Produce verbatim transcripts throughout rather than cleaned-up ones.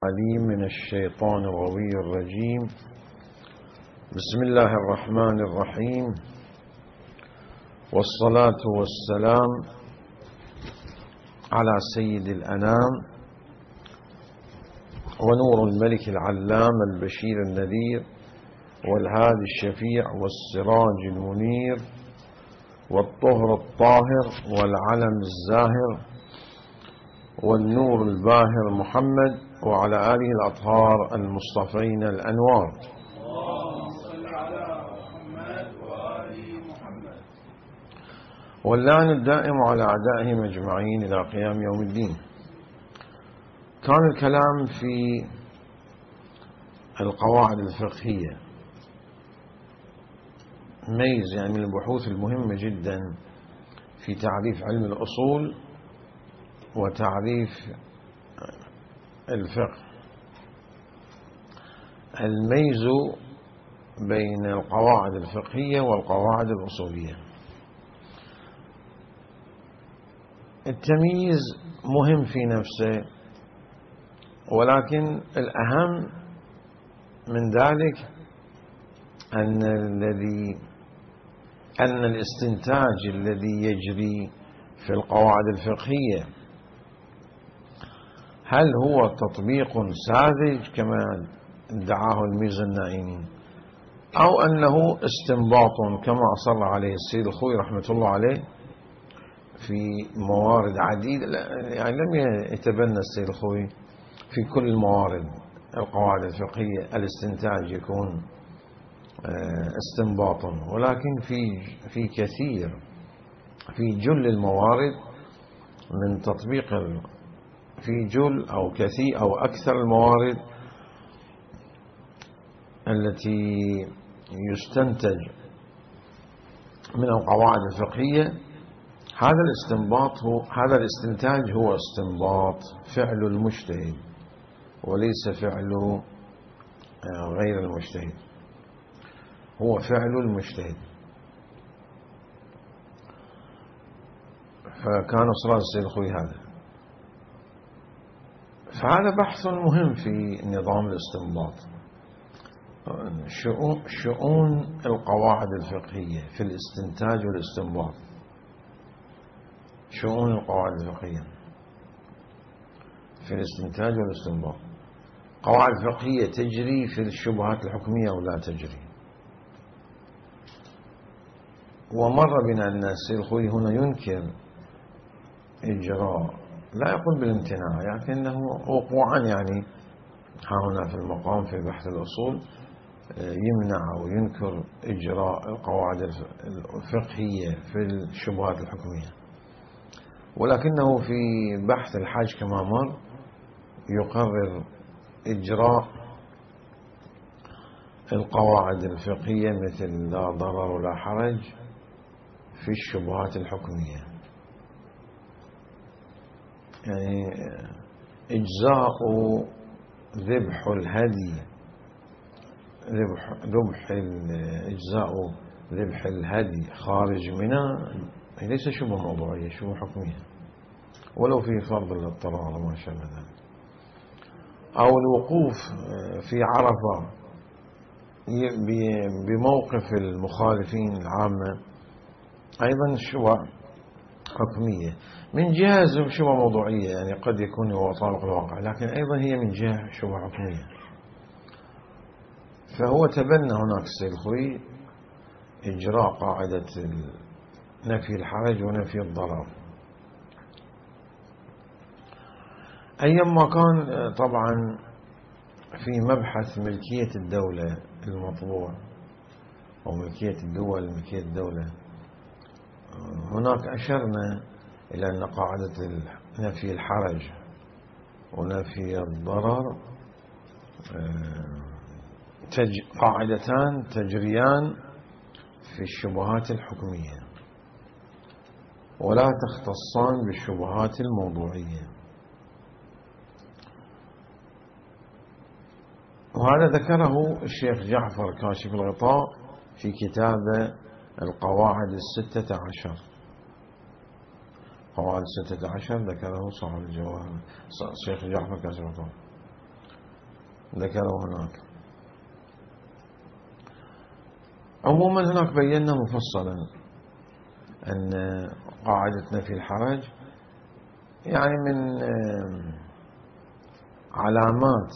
العليم من الشيطان الغوي الرجيم. بسم الله الرحمن الرحيم، والصلاة والسلام على سيد الأنام ونور الملك العلام البشير النذير والهادي الشفيع والسراج المنير والطهر الطاهر والعلم الزاهر والنور الباهر محمد وعلى آله الأطهار المصطفين الأنوار. اللهم صل على محمد وآل محمد. واللعن الدائم على أعدائهم أجمعين إلى قيام يوم الدين. كان الكلام في القواعد الفقهية، ميز يعني من البحوث المهمة جدا في تعريف علم الأصول وتعريف الفقه، الميز بين القواعد الفقهية والقواعد الأصولية. التمييز مهم في نفسه، ولكن الأهم من ذلك أن الذي أن الاستنتاج الذي يجري في القواعد الفقهية هل هو تطبيق ساذج كما ادعاه الميرزا النائمي، أو أنه استنباط كما أصر عليه السيد الخوي رحمة الله عليه في موارد عديدة. يعني لم يتبنى السيد الخوي في كل الموارد القواعد الفقهية الاستنتاج يكون استنباطا، ولكن في في كثير في جل الموارد من تطبيق في جل أو كثير أو أكثر الموارد التي يستنتج من القواعد الفقهية هذا الاستنباط هو هذا الاستنتاج هو استنباط فعل المجتهد وليس فعل غير المجتهد، هو فعل المجتهد. فكان إصرار السيد الخوي هذا. فهذا بحث مهم في نظام الاستنباط، شؤون, شؤون القواعد الفقهية في الاستنتاج والاستنباط. شؤون القواعد الفقهية في الاستنتاج والاستنباط. قواعد فقهية تجري في الشبهات الحكمية أو لا تجري. ومر بنا أن السيد الخوي هنا ينكر إجراء، لا يقول بالامتناع، لكنه وقوعا يعني ها هنا في المقام في بحث الأصول يمنع أو ينكر إجراء القواعد الفقهية في الشبهات الحكمية، ولكنه في بحث الحاج كما مر يقرر إجراء القواعد الفقهية مثل لا ضرر ولا حرج في الشبهات الحكمية. يعني إجزاء ذبح الهدي ذبح ذبح إجزاء ذبح الهدي خارج منى ليس شبه موضوعية، شبه حكمية، ولو في فرض الاضطرار وما شابه ذلك. أو الوقوف في عرفة بموقف المخالفين العامة أيضا شبه حكمية، من جهة شبه موضوعية، يعني قد يكون هو طابق الواقع، لكن أيضا هي من جهة شبه حكمية. فهو تبنى هناك السيد الخوي إجراء قاعدة نفي الحرج ونفي الضرر. أيما كان طبعا في مبحث ملكية الدولة المطبوع أو ملكية الدول ملكية الدولة، هناك أشرنا إلى أن قاعدة نفي الحرج ونفي الضرر تج... قاعدتان تجريان في الشبهات الحكمية ولا تختصان بالشبهات الموضوعية. وهذا ذكره الشيخ جعفر كاشف الغطاء في كتابه القواعد الستة عشر. قواعد ستة عشر ذكره صاحب الجواهر الشيخ جعفر كاشف الغطاء. ذكروا هناك. عموما هناك بينا مفصلا أن قاعدتنا في الحرج يعني من علامات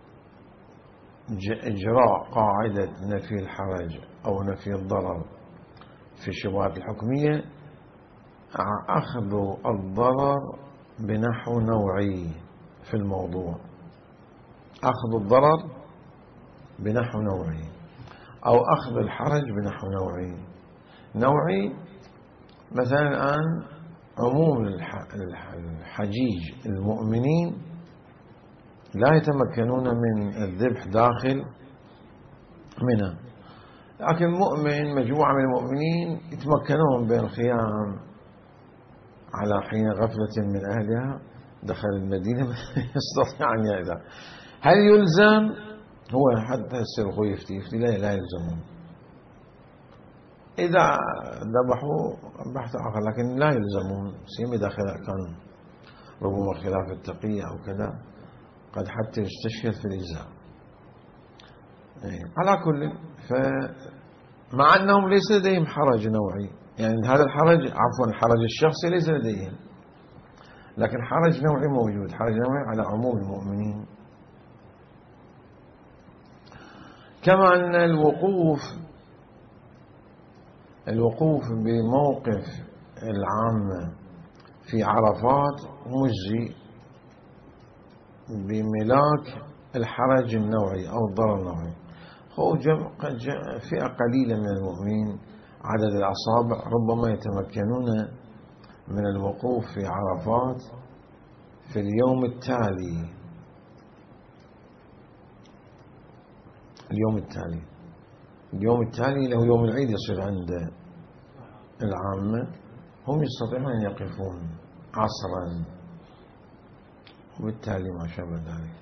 إجراء قاعدة نفي الحرج أو نفي الضرر في الشبهات الحكمية أخذ الضرر بنحو نوعي في الموضوع، أخذ الضرر بنحو نوعي أو أخذ الحرج بنحو نوعي. نوعي مثلا الآن عموم الحجيج المؤمنين لا يتمكنون من الذبح داخل منى، لكن مؤمن مجموعة من المؤمنين يتمكنون بين الخيام على حين غفلة من أهلها دخل المدينة يستطيع أن يأذى. هل يلزم؟ هو حتى السيد الخوي يفتي يفتي لا, لا يلزمون إذا ذبحوا بحث آخر، لكن لا يلزمون سيما إذا كان ربما خلاف التقية أو كذا قد حتى يستشكل في الإجزاء. على كل، فمع أنهم ليس لديهم حرج نوعي، يعني هذا الحرج عفوا الحرج الشخصي ليس لديهم، لكن حرج نوعي موجود، حرج نوعي على عموم المؤمنين. كما أن الوقوف الوقوف بموقف العامة في عرفات مجزي بملاك الحرج النوعي أو الضرر النوعي. هو فئة قليلة من المؤمنين عدد الأصابع ربما يتمكنون من الوقوف في عرفات في اليوم التالي اليوم التالي اليوم التالي له يوم العيد يصير عند العامة، هم يستطيعون أن يقفون عصرا وبالتالي ما شابه ذلك.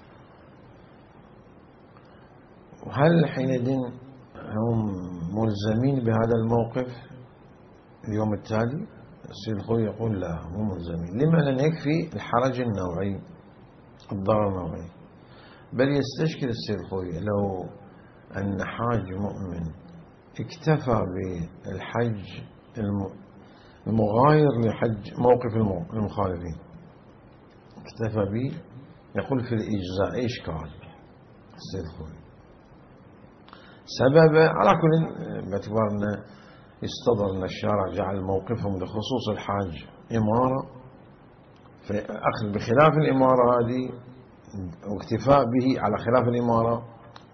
وهل حينئذ هم ملزمين بهذا الموقف اليوم التالي؟ السيد الخوي يقول لا، مو ملزمين. لما؟ لأن يكفي الحرج النوعي الضرر النوعي. بل يستشكل السيد الخوي لو أن حاج مؤمن اكتفى بالحج المغاير لحج موقف المخالفين، اكتفى به، يقول في الإجزاء إيش قال السيد الخوي سبب. على كل باعتبار أن يستظهر أن الشارع جعل موقفهم لخصوص الحاج إمارة، فأخذ بخلاف الإمارة هذه واكتفاء به على خلاف الإمارة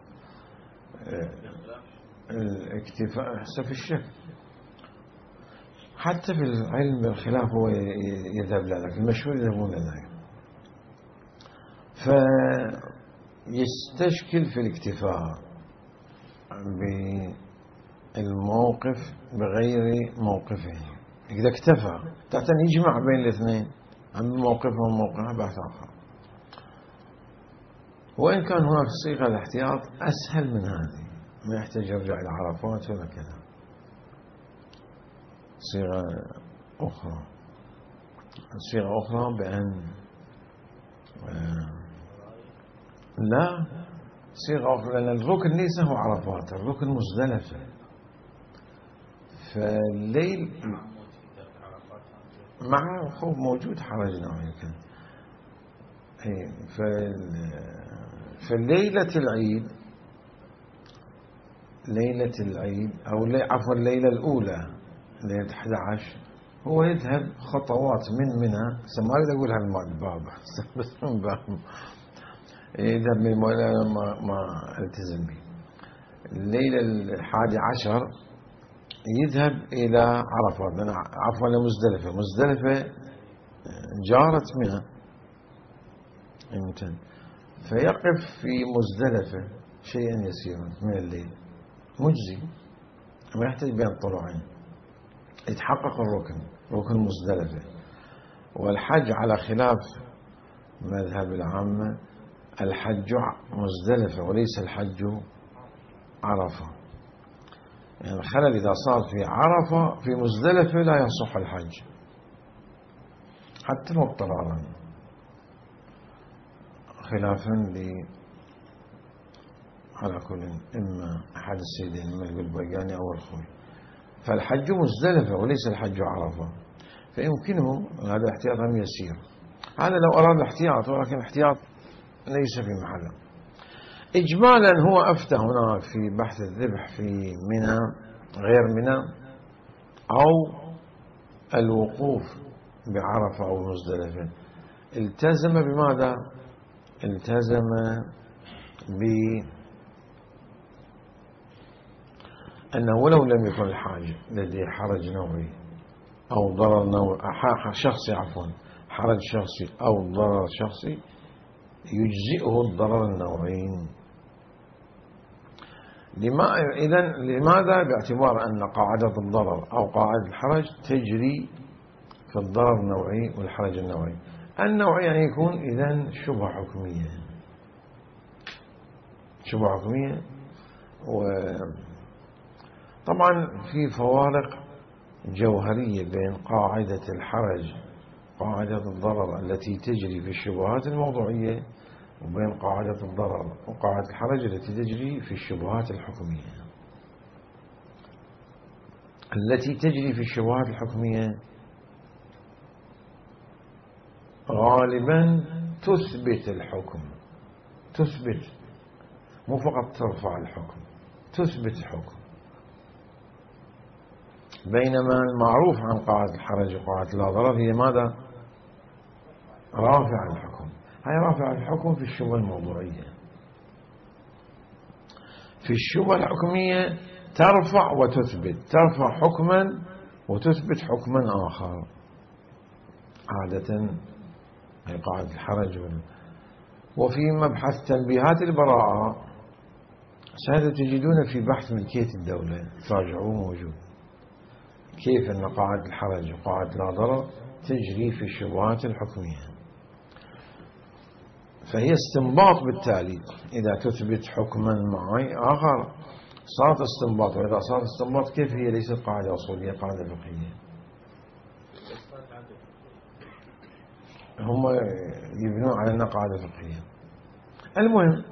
الاكتفاء حسب في الشك. حتى في العلم الخلاف هو يذهب لذلك، المشهور يذهبون لذلك، فيستشكل في الاكتفاء بالموقف بغير موقفه. إذا اكتفى تحت أن يجمع بين الاثنين عن موقفهم وموقفه بحث آخر، وإن كان هناك صيغة الاحتياط أسهل من هذه، ما يحتاج يرجع إلى عرفات ولا كذا. صيغة أخرى صيغة أخرى بأن لا صيغة أخرى، لأن الركن ليس هو عرفات، الركن مزدلفة. فالليل مع خوف موجود حرج نوعي كان. فالليلة العيد ليلة العيد أو عفوا الليلة الأولى ليلة أحد عشر هو يذهب خطوات من منى، ما أريد أقول هالباب بس من باب يذهب من منى ما, ما التزم به. الليلة الحادي عشر يذهب إلى عرفات، عفوا لمزدلفة، مزدلفة جارت منى يمكن، فيقف في مزدلفة شيئا يسيرا من الليل مجزي، ما يحتاج بين طلوعين يتحقق الركن، ركن مزدلفة. والحج على خلاف مذهب العامة، الحج مزدلفة وليس الحج عرفة، يعني الخلل إذا صار في عرفة في مزدلفة لا يصح الحج حتى لو اضطرارا، خلافا على كل إما أحد السيدين إما البلبياني أو الخوي. فالحج مزدلفة وليس الحج عرفة، فيمكنه هذا احتياطا يسير. هذا لو أراد الاحتياط، ولكن الاحتياط ليس في محله. إجمالا هو أفتى هناك في بحث الذبح في منى غير منى أو الوقوف بعرفة أو مزدلفة. التزم بماذا؟ التزم بأنه ولو لم يكن الحاج لديه حرج نوعي أو ضرر نوعي شخصي عفوا حرج شخصي أو ضرر شخصي يجزئه الضرر النوعين. إذن لماذا؟ باعتبار أن قاعدة الضرر أو قاعدة الحرج تجري في الضرر النوعي والحرج النوعي. النوعي يعني يكون إذن شبهة حكمية، شبهة حكمية. وطبعا في فوارق جوهرية بين قاعدة الحرج قاعدة الضرر التي تجري في الشبهات الموضوعية وبين قاعدة الضرر وقاعدة الحرج التي تجري في الشبهات الحكمية. التي تجري في الشبهات الحكمية غالبا تثبت الحكم، تثبت مو فقط ترفع الحكم، تثبت الحكم. بينما المعروف عن قاعدة الحرج وقاعدة لا ضرر هي ماذا؟ رافع الحكم. هي رافع الحكم في الشبهة الموضوعية. في الشبهة الحكمية ترفع وتثبت، ترفع حكما وتثبت حكما آخر. عادة هي قاعدة الحرج. وفي مبحث تنبيهات البراءة ستجدون في بحث ملكية الدولة، تراجعوه موجود، كيف أن قاعدة الحرج وقاعدة لا ضرر تجري في الشبهات الحكمية. فهي استنباط بالتالي. إذا تثبت حكما معي آخر صارت استنباط، وإذا صارت استنباط كيف هي ليست قاعدة أصولية، قاعدة فقهية. هم يبنون على أنها قاعدة فقهية. المهم،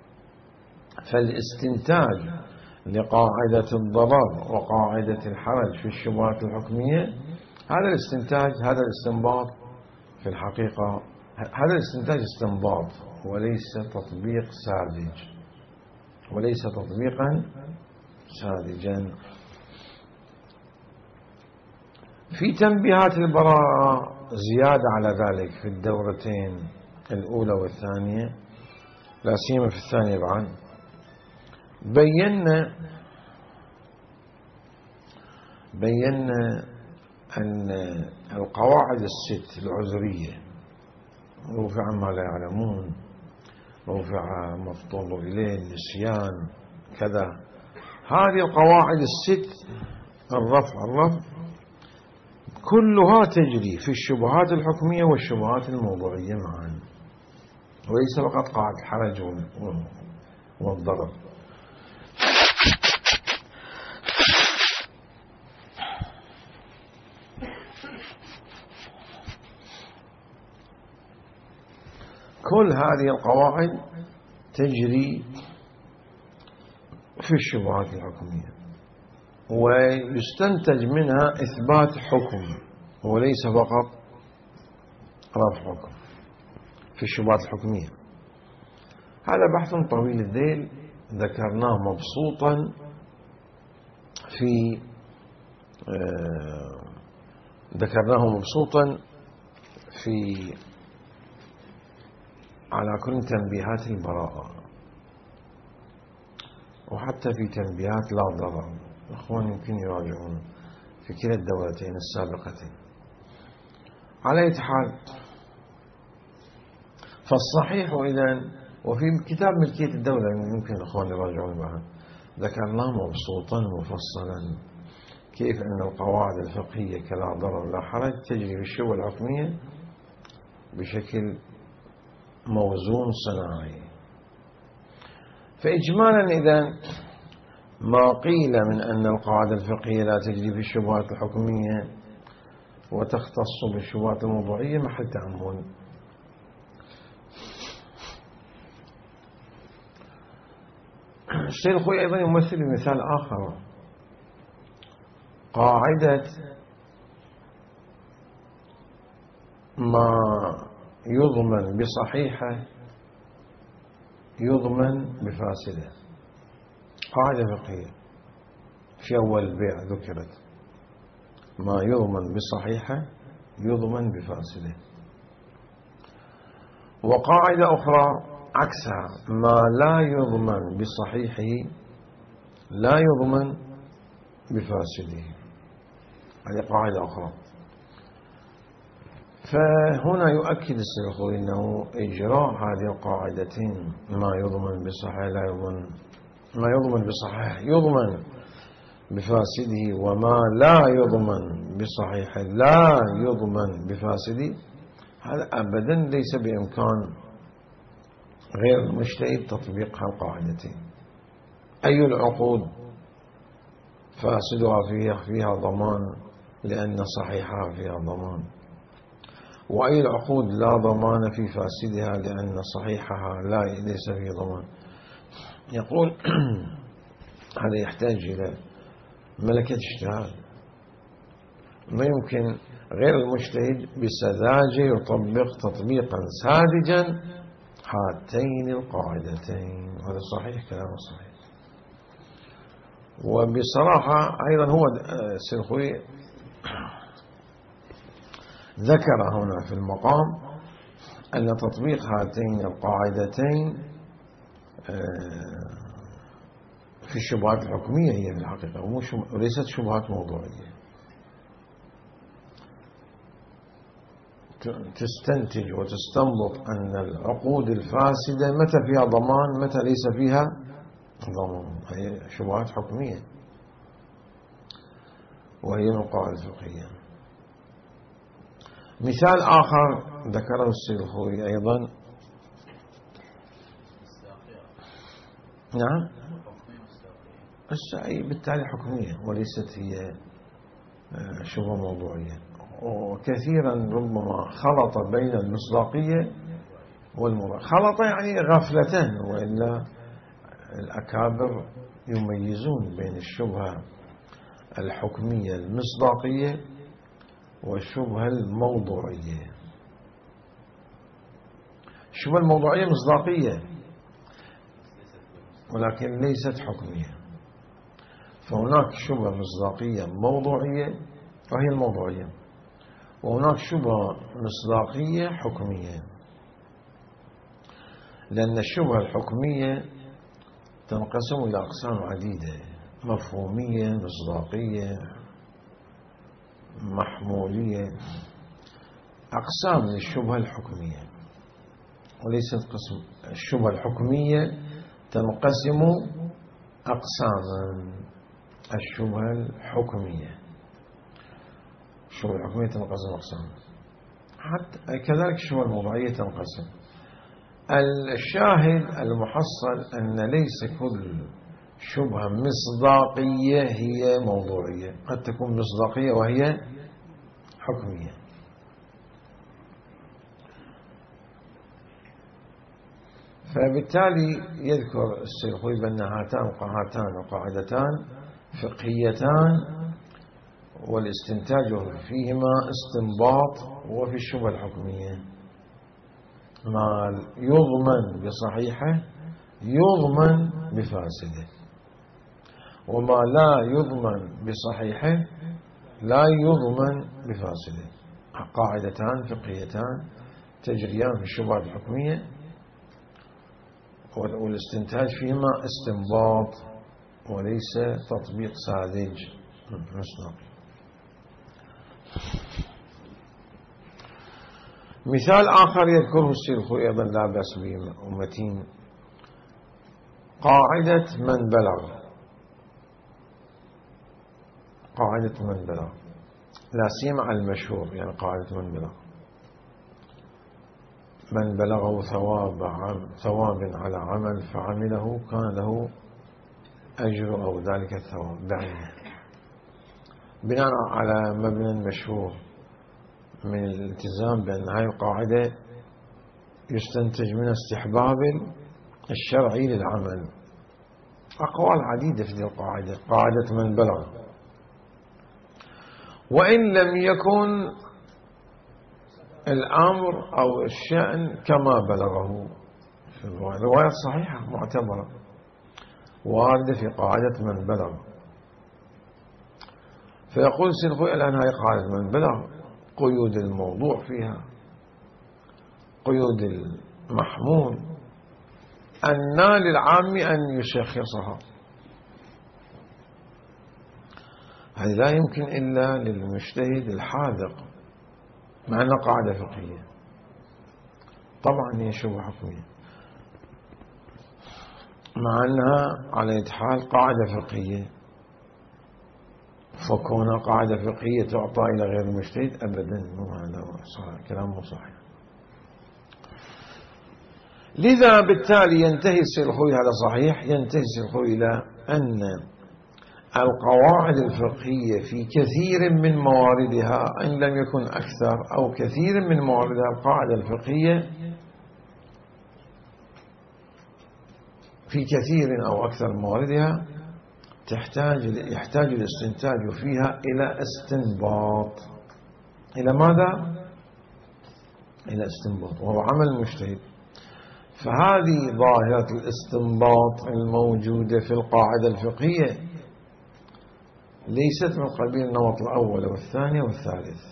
فالاستنتاج لقاعدة الضرر وقاعدة الحرج في الشبهات الحكمية، هذا الاستنتاج هذا الاستنباط في الحقيقة هذا الاستنتاج استنباط وليس تطبيق ساذج، وليس تطبيقا ساذجا. في تنبيهات البراءة زيادة على ذلك في الدورتين الأولى والثانية، لا سيما في الثانية بعد، بينا بينا أن القواعد الست العذرية، رفع ما لا يعلمون، رفع مفضول إليه، النسيان، كذا، هذه القواعد الست، الرفع الرفع كلها تجري في الشبهات الحكمية والشبهات الموضوعية معا، وليس فقط قاعدة الحرج والضرر. كل هذه القواعد تجري في الشبهات الحكمية، ويستنتج منها إثبات حكم وليس فقط رفع حكم في الشبهات الحكمية. هذا بحث طويل الذيل ذكرناه مبسوطا في آه ذكرناه مبسوطا في على كل تنبيهات البراءة، وحتى في تنبيهات لا ضرر. الأخوان يمكن يراجعون في كلا الدورتين السابقتين. على أي حال، فالصحيح إذن، وفي كتاب ملكية الدولة يمكن الأخوان يراجعون معه، ذكرناه مبسوطا مفصلا كيف أن القواعد الفقهية كلا ضرر لا حرج تجري في الشبهة الحكمية بشكل موزون صناعي. فإجمالا إذن ما قيل من أن القاعدة الفقهية لا تجري في الشبهات الحكمية وتختص بالشبهات الموضوعية محل تأمل. السيد الخوئي أيضا يمثل بمثال آخر، قاعدة ما يضمن بصحيحة يضمن بفاسدة، قاعدة فقهية في أول البيع ذكرت، ما يضمن بصحيحة يضمن بفاسدة. وقاعدة أخرى عكسها، ما لا يضمن بصحيحه لا يضمن بفاسده، هذه قاعدة أخرى. فهنا يؤكد السيد الخوئي أنه إجراء هذه القاعدتين، ما يضمن بصحيح لا يضمن، ما يضمن بصحيح يضمن بفاسده، وما لا يضمن بصحيح لا يضمن بفاسده، هذا أبدا ليس بإمكان غير المجتهد تطبيق هالقاعدتين. أي العقود فاسدها فيها, فيها ضمان لأن صحيحها فيها ضمان، وأي العقود لا ضمان في فاسدها لأن صحيحها لا ليس فيه ضمان. يقول هذا يحتاج إلى ملكة اجتهاد، ما يمكن غير المجتهد بسذاجة يطبق تطبيقا ساذجا هاتين القاعدتين، هذا صحيح، كلام صحيح. وبصراحة أيضا هو السيد الخوئي ذكر هنا في المقام أن تطبيق هاتين القاعدتين في الشبهات الحكمية هي في الحقيقة وليست شبهات موضوعية. تستنتج وتستنبط أن العقود الفاسدة متى فيها ضمان متى ليس فيها ضمان، هي شبهات حكمية وهي من القواعد الفقهية. مثال آخر ذكره السيد الخوئي أيضا، نعم السعي بالتالي حكمية وليست هي شبهة موضوعية، وكثيرا ربما خلط بين المصداقية والمراد، خلط يعني غفلة، وإلا الأكابر يميزون بين الشبهة الحكمية المصداقية والشبهة الموضوعية. الشبهة الموضوعية مصداقية ولكن ليست حكمية، فهناك شبهة مصداقية موضوعية وهي الموضوعية، وهناك شبهة مصداقية حكمية، لأن الشبهة الحكمية تنقسم إلى أقسام عديدة، مفهومية، مصداقية، محمولية، أقسام للشبهة الحكمية، وليست قسم. الشبهة الحكمية تنقسم أقساما، الشبهة الحكمية الشبهة الحكمية تنقسم أقساما، حتى كذلك الشبهة الموضوعية تنقسم. الشاهد المحصل أن ليس كل شبهة مصداقية هي موضوعية، قد تكون مصداقية وهي حكمية. فبالتالي يذكر السيد الخوئي بأن هاتان هاتان القاعدتان فقهيتان، والاستنتاج فيهما استنباط. وفي الشبهة الحكمية ما يضمن بصحيحه يضمن بفاسده، وما لا يضمن بصحيحه لا يضمن بفاسده. قاعدتان فقهيتان تجريان في الشبهة الحكمية، والاستنتاج فيهما استنباط وليس تطبيق ساذج مصداقي. مثال آخر يذكره السيد الخوئي أيضا لا بأس به ومتين، قاعدة من بلغ، قاعدة من بلغ لا سيما المشهور، يعني قاعدة من بلغ، من بلغه ثواب ثواب على عمل فعمله كان له أجر أو ذلك الثواب بعينه، بناء على مبنى مشهور من الالتزام بأن هذه القاعدة يستنتج من استحباب الشرعي للعمل، أقوال عديدة في القاعدة، قاعدة من بلغ، وإن لم يكن الأمر أو الشأن كما بلغه. في الرواية صحيحة معتبرة واردة في قاعدة من بلغ. فيقول سيد الخوي الآن هاي قاعدة من بلغ، قيود الموضوع فيها، قيود المحمول، أن للعام أن يشخصها. هذه لا يمكن إلا للمجتهد الحاذق، مع أنها قاعدة فقهية، طبعا هي شبهة حكمية، مع أنها على يد حال قاعدة فقهية، فكونها قاعدة فقهية تعطى إلى غير المجتهد أبدا، مو هذا صحيح، كلام مو صحيح. لذا بالتالي ينتهي السيد الخوي، هذا صحيح، ينتهي السيد الخوي إلى أن القواعد الفقهية في كثير من مواردها، إن لم يكن أكثر أو كثير من مواردها، القاعدة الفقهية في كثير أو أكثر مواردها تحتاج يحتاج الاستنتاج فيها إلى استنباط. إلى ماذا؟ إلى استنباط، وهو عمل المجتهد. فهذه ظاهرة الاستنباط الموجودة في القاعدة الفقهية ليست من قبيل النمط الأول والثاني والثالث،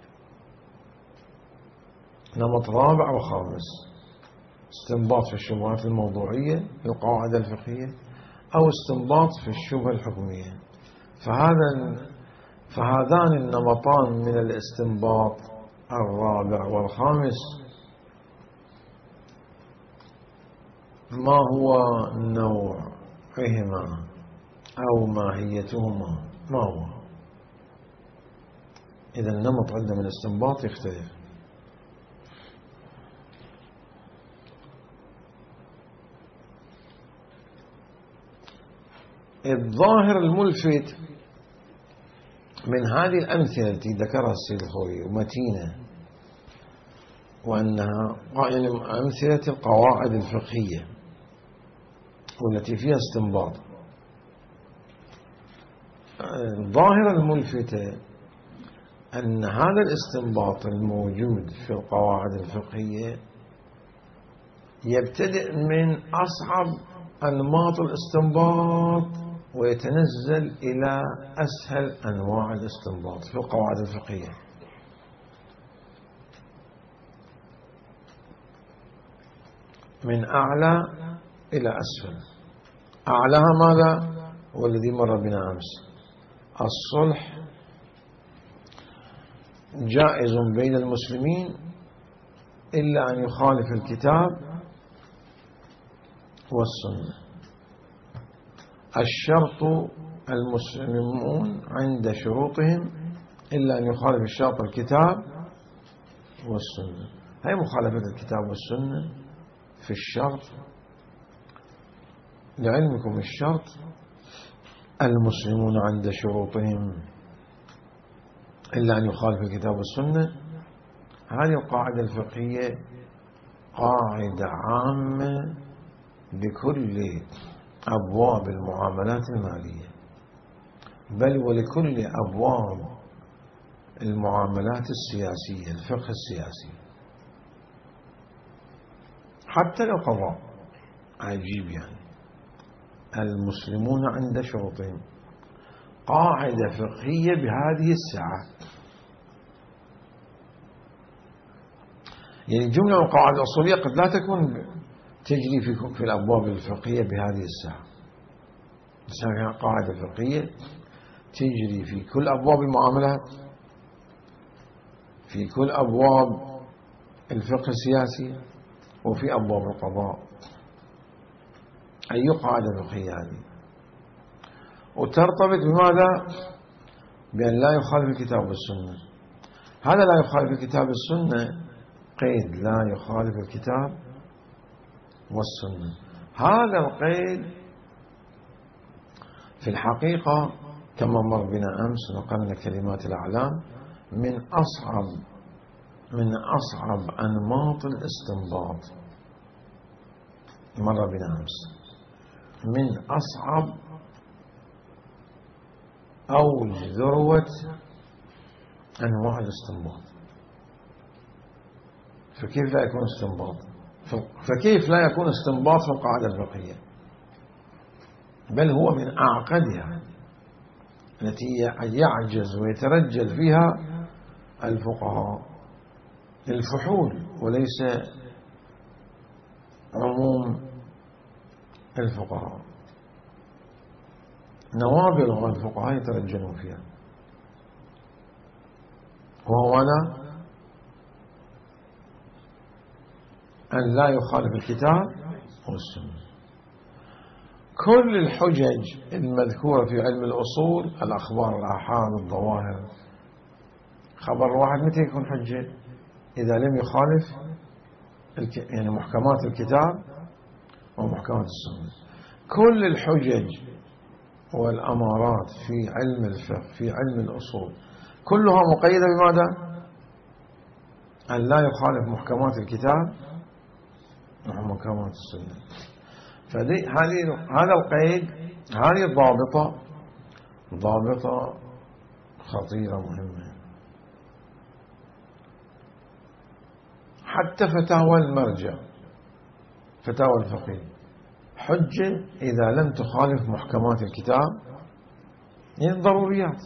نمط رابع وخامس، استنباط في الشبهات الموضوعية في القواعد الفقهية أو استنباط في الشبهة الحكمية. فهذا فهذان النمطان من الاستنباط الرابع والخامس ما هو نوعهما أو ماهيتهما؟ ما هو؟ إذا النمط عندما الاستنباط يختلف. الظاهر الملفت من هذه الأمثلة التي ذكرها السيد الخوي ومتينة، وأنها يعني أمثلة القواعد الفقهية والتي فيها استنباط، الظاهرة الملفتة أن هذا الاستنباط الموجود في القواعد الفقهية يبتدئ من أصعب أنماط الاستنباط ويتنزل إلى أسهل أنواع الاستنباط في القواعد الفقهية. من أعلى إلى أسفل. أعلاها ماذا؟ والذي مر بنا أمس، الصلح جائز بين المسلمين إلا أن يخالف الكتاب والسنة. الشرط المسلمون عند شروطهم إلا أن يخالف الشرط الكتاب والسنة. هي مخالفة الكتاب والسنة في الشرط، لعلمكم الشرط المسلمون عند شروطهم إلا أن يخالف الكتاب والسنة. هذه القاعدة الفقهية قاعدة عامة لكل أبواب المعاملات المالية، بل ولكل أبواب المعاملات السياسية، الفقه السياسي، حتى لو قضاء. عجيب يعني، المسلمون عند شروطهم، قاعدة فقهية بهذه السعة. يعني جملة من القواعد الأصولية قد لا تكون تجري في في الأبواب الفقهية بهذه السعة، بس قاعدة فقهية تجري في كل أبواب المعاملات، في كل أبواب الفقه السياسي، وفي أبواب القضاء. أي قاعدة فقهية هذه؟ وترتبط بماذا؟ بأن لا يخالف الكتاب والسنة. هذا لا يخالف الكتاب والسنة قيد، لا يخالف الكتاب والسنة. هذا القيد في الحقيقة كما مر بنا أمس نقلنا كلمات الأعلام من أصعب من أصعب أنماط الاستنباط، مر بنا أمس. من أصعب أو ذروة أنواع الاستنباط. فكيف لا يكون استنباط؟ فكيف لا يكون استنباط في القاعدة الفقهية؟ بل هو من أعقدها التي يعجز ويترجل فيها الفقهاء، الفحول وليس عموم الفقهاء. نوابغ الفقهاء يترجلون فيها، وهو أنا أن لا يخالف الكتاب والسنة. كل الحجج المذكورة في علم الأصول، الأخبار، الآحاد، الظواهر، خبر واحد متى يكون حجة؟ إذا لم يخالف يعني محكمات الكتاب ومحكمات السنة. كل الحجج والأمارات في علم الفقه في علم الأصول كلها مقيدة بماذا؟ أن لا يخالف محكمات الكتاب ومحكمات السنة. فهذه هذا القيد، هذه الضابطة ضابطة خطيرة مهمة. حتى فتاوى المرجع، فتاوى الفقيه، حجة إذا لم تخالف محكمات الكتاب، يعني الضروريات.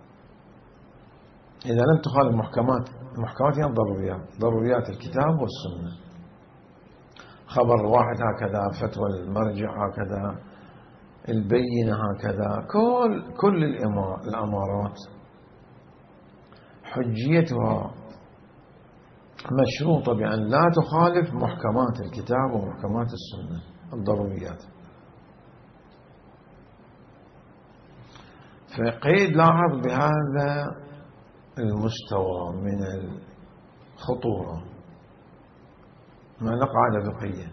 إذا لم تخالف محكمات محكمات يعني الضروريات، ضروريات الكتاب والسنة. خبر واحد هكذا، فتوى المرجع هكذا، البينة هكذا، كل كل الأمارات حجيتها مشروطة بأن لا تخالف محكمات الكتاب ومحكمات السنة، الضروريات. فقيد لاحظ بهذا المستوى من الخطورة مع قاعدة فقهية: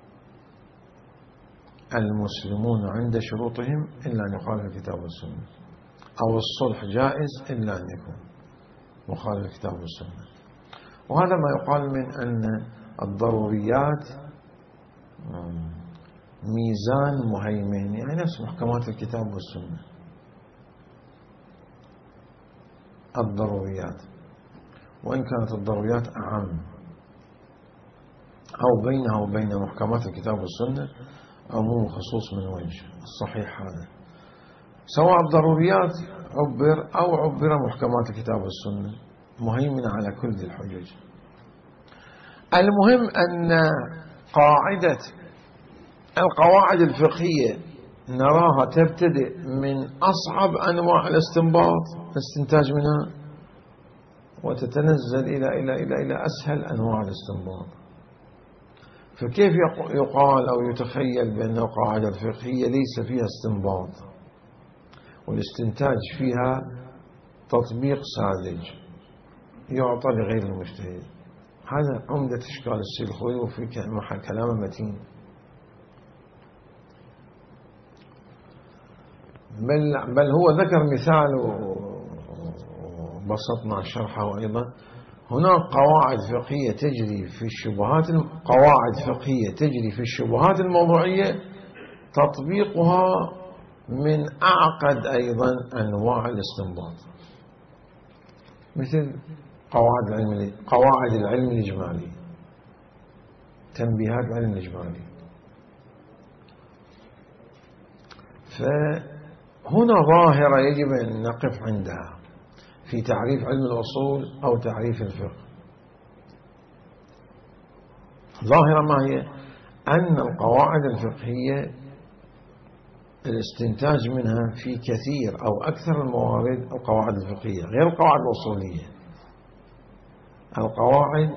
المسلمون عند شروطهم إلا أن يخالف الكتاب والسنة، أو الصلح جائز إلا أن يكون مخالف الكتاب والسنة. وهذا ما يقال من أن الضروريات ميزان مهيمن، يعني نفس محكمات الكتاب والسنة. الضروريات، وإن كانت الضروريات أعم، أو بينها وبين محكمات الكتاب والسنة عموم خصوص من وجه الصحيح هذا، سواء الضروريات عبر أو عبر محكمات الكتاب والسنة، مهيمنة على كل ذي الحجج. المهم أن قاعدة القواعد الفقهية نراها تبتدئ من أصعب أنواع الاستنباط، الاستنتاج منها، وتتنزل إلى إلى إلى إلى أسهل أنواع الاستنباط. فكيف يقال أو يتخيل بأن القاعدة الفقهية ليس فيها استنباط والاستنتاج فيها تطبيق ساذج يعطى لغير المجتهد؟ هذا عمدة إشكال السيد الخوئي، وفي كلام متين. بل, بل هو ذكر مثال وبسطنا شرحه أيضا. هناك قواعد فقهية تجري في الشبهات قواعد فقهية تجري في الشبهات الموضوعية تطبيقها من أعقد أيضا أنواع الاستنباط، مثل قواعد العلم قواعد العلم الإجمالي، تنبيهات العلم الإجمالي. فهنا ظاهرة يجب أن نقف عندها في تعريف علم الأصول أو تعريف الفقه. ظاهرة ما هي؟ أن القواعد الفقهية الاستنتاج منها في كثير أو أكثر الموارد القواعد الفقهية، غير القواعد الأصولية. القواعد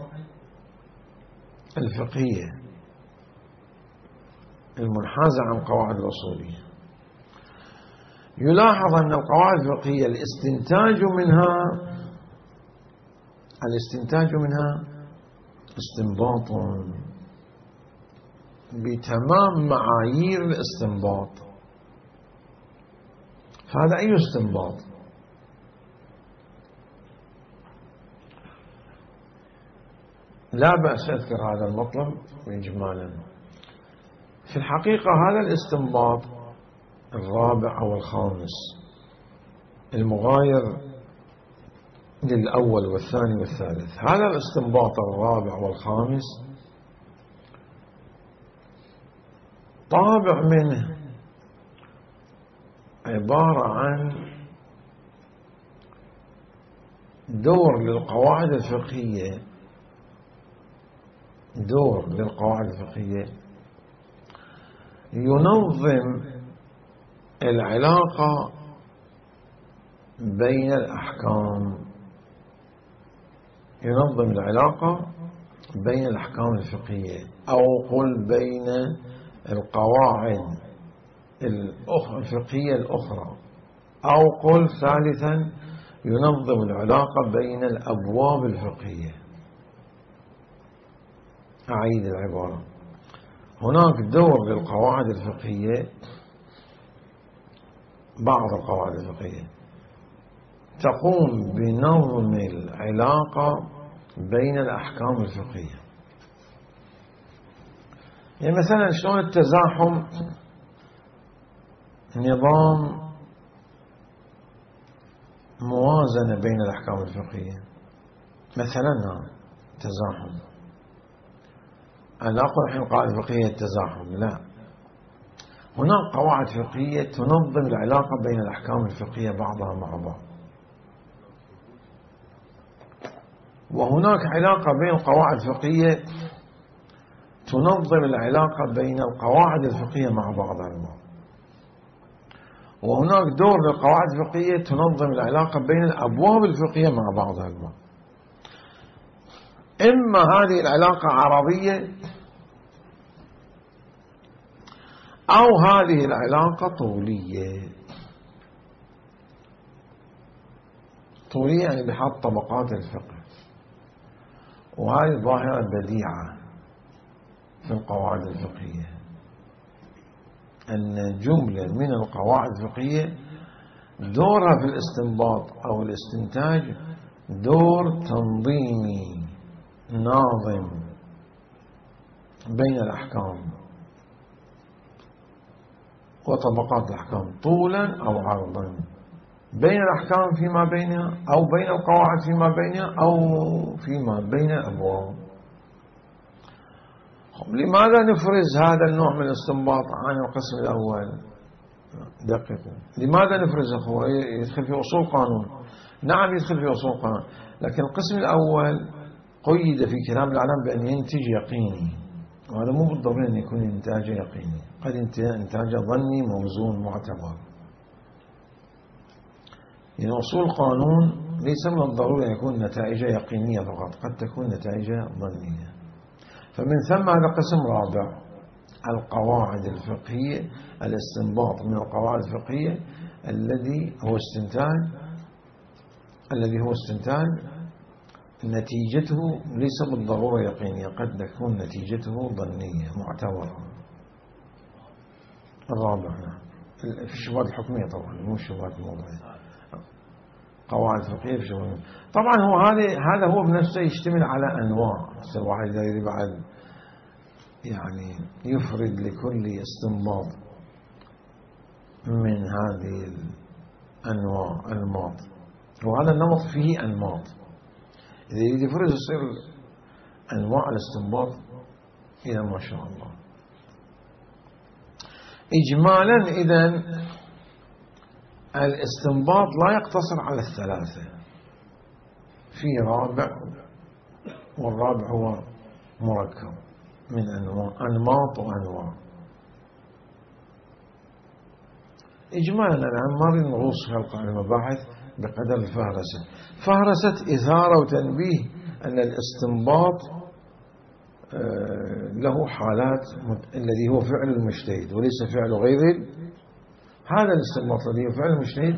الفقهية المنحازة عن القواعد الأصولية، يلاحظ أن القواعد الفقهية الاستنتاج منها الاستنتاج منها استنباط بتمام معايير الاستنباط. فهذا أي استنباط؟ لا بأس أذكر هذا المطلب إجمالا. في الحقيقة هذا الاستنباط الرابع أو الخامس المغاير للأول والثاني والثالث، هذا الاستنباط الرابع والخامس طابع منه عبارة عن دور للقواعد الفقهية، دور للقواعد الفقهية ينظم العلاقة بين الأحكام، ينظم العلاقة بين الأحكام الفقهية، أو قل بين القواعد الفقهية الأخرى، أو قل ثالثا ينظم العلاقة بين الأبواب الفقهية. أعيد العبارة، هناك دور للقواعد الفقهية، بعض القواعد الفقهية تقوم بنظم العلاقة بين الأحكام الفقهية. يعني مثلا شلون التزاحم نظام موازنة بين الأحكام الفقهية، مثلا تزاحم، أنا لا أقول الحين قواعد فقهية التزاحم، لا، هناك قواعد فقهية تنظم العلاقة بين الأحكام الفقهية بعضها مع بعض، وهناك علاقة بين القواعد الفقهية تنظم العلاقة بين القواعد الفقهية مع بعضها البعض، وهناك دور للقواعد الفقهية تنظم العلاقة بين الأبواب الفقهية مع بعضها البعض. إما هذه العلاقة عرضية أو هذه العلاقة طولية. طولية يعني بحط طبقات الفقه، وهذه ظاهرة بديعة في القواعد الفقهية، أن جملة من القواعد الفقهية دورها في الاستنباط أو الاستنتاج دور تنظيمي ناظم بين الأحكام وطبقات الأحكام طولا أو عرضا، بين الأحكام فيما بينها، أو بين القواعد فيما بينها، أو فيما بين الأبواب. لماذا نفرز هذا النوع من الاستنباط عن القسم الأول؟ دقيقة، لماذا نفرزه؟ هو يدخل في أصول قانون، نعم يدخل في أصول قانون، لكن القسم الأول قيد في كلام العلم بأن ينتج يقيني، وهذا مو بالضروري أن يكون إنتاج يقيني، قد إنتاج ظني موزون معتبر. يعني أصول قانون ليس من الضروري أن يكون نتائج يقينية فقط، قد تكون نتائج ظنية. فمن ثم هذا قسم رابع، القواعد الفقهية، الاستنباط من القواعد الفقهية الذي هو استنتاج الذي هو استنتاج نتيجته ليس بالضرورة يقينية، قد تكون نتيجته ظنية معتبرة. الرابع في الشبهات الحكمية طبعا، مو الشبهات الموضوعية، قواعد فقهية في شبهات. طبعا هو هذا هذا هو بنفسه يشتمل على أنواع، الواحد إذا يريد بعد يعني يفرد لكل استنباط من هذه الأنواع أنماط، وهذا النمط فيه أنماط، إذا يريد يفرد يصير أنواع الاستنباط إلى ما شاء الله. إجمالا إذن الاستنباط لا يقتصر على الثلاثة، في رابع، والرابع هو مركب من أنواع أنماط وأنواع. إجمالا الآن ما نريد نغوص في المباحث بقدر الفهرسة، فهرسة إثارة وتنبيه أن الاستنباط له حالات، الذي هو فعل المجتهد وليس فعل غيره. هذا الاستنباط الذي هو فعل المجتهد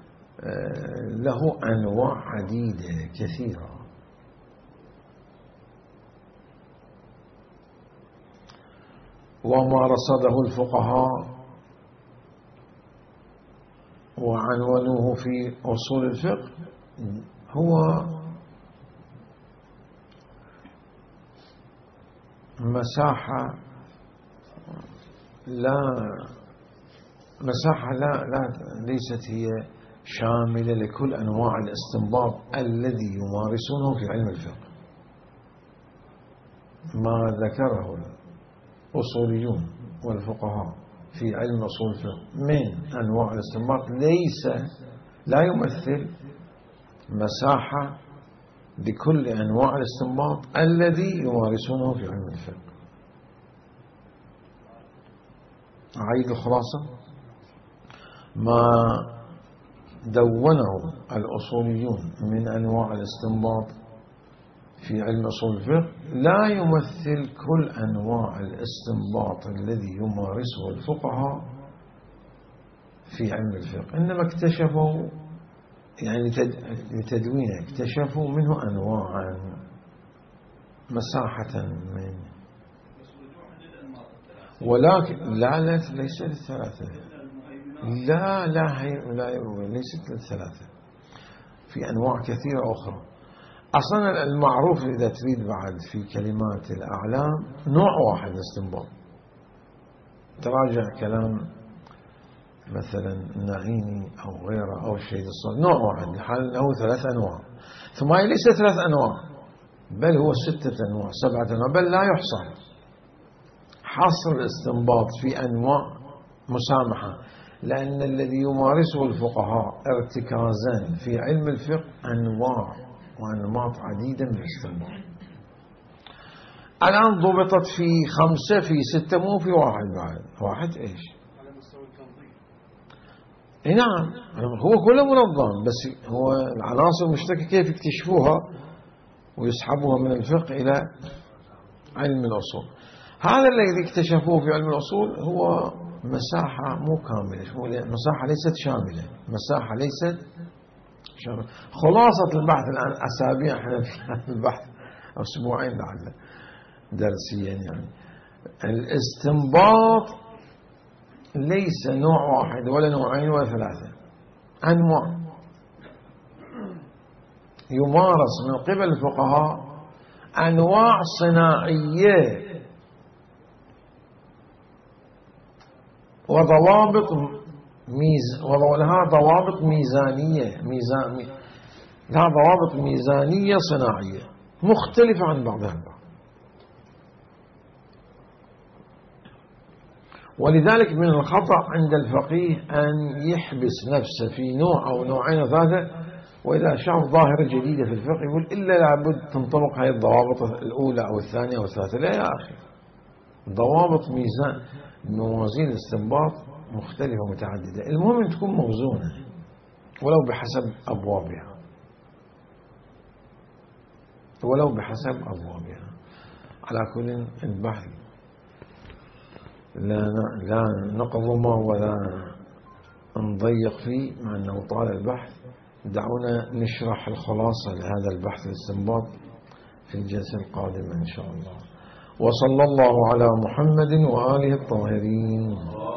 له أنواع عديدة كثيرة، وما رصده الفقهاء وعنونوه في أصول الفقه هو مساحة لا مساحة لا لا ليست هي شاملة لكل أنواع الاستنباط الذي يمارسونه في علم الفقه. ما ذكره الأصوليون والفقهاء في علم أصول الفقه من أنواع الاستنباط ليس لا يمثل مساحة لكل أنواع الاستنباط الذي يمارسونه في علم الفقه. أعيد الخلاصة: ما دونه الأصوليون من أنواع الاستنباط في علم أصول الفقه لا يمثل كل أنواع الاستنباط الذي يمارسه الفقهاء في علم الفقه، إنما اكتشفوا يعني لتدوينه اكتشفوا منه أنواعا مساحة من، ولكن لا لا ليس للثلاثة، لا لا لا ليست للثلاثة، في أنواع كثيرة أخرى. أصلا المعروف إذا تريد بعد في كلمات الأعلام نوع واحد استنباط. تراجع كلام مثلا النعيمي أو غيره أو الشهيد الصادق، نوع واحد لحال له ثلاث أنواع، ثم هي ليست ثلاث أنواع بل هو ستة أنواع سبعة أنواع بل لا يحصى. حصر الاستنباط في أنواع مسامحة، لأن الذي يمارسه الفقهاء ارتكازا في علم الفقه أنواع وأنماط عديدة من الاستنباط. الآن ضبطت في خمسة في ستة مو في واحد بعد. واحد إيش؟ على مستوى التنظيم. نعم هو كله منظم، بس هو العناصر المشتركة كيف يكتشفوها ويسحبوها من الفقه إلى علم الأصول. هذا الذي اكتشفوه في علم الأصول هو مساحة مو كاملة، مساحة ليست شاملة، مساحة ليست شاملة. خلاصة البحث الآن أسابيع احنا في البحث أو أسبوعين لعل درسيا، يعني الاستنباط ليس نوع واحد ولا نوعين ولا ثلاثة، أنواع يمارس من قبل الفقهاء، أنواع صناعية وضوابط ميز ولها ضوابط ميزانية ميزان لها ضوابط ميزانية صناعية مختلفة عن بعضها البعض. ولذلك من الخطأ عند الفقيه أن يحبس نفسه في نوع أو نوعين ثلاثة، وإذا شاف ظاهرة جديدة في الفقه يقول إلا لابد تنطبق هذه الضوابط الأولى أو الثانية أو الثالثة. لا يا أخي، ضوابط ميزان موازين الاستنباط مختلفة ومتعددة، المهم أن تكون موزونة ولو بحسب أبوابها ولو بحسب أبوابها. على كل البحث لا لا نقضمه ولا نضيق فيه مع أنه طال البحث. دعونا نشرح الخلاصة لهذا البحث الاستنباط في الجلسة القادمة إن شاء الله. وصلى الله على محمد وآله الطاهرين.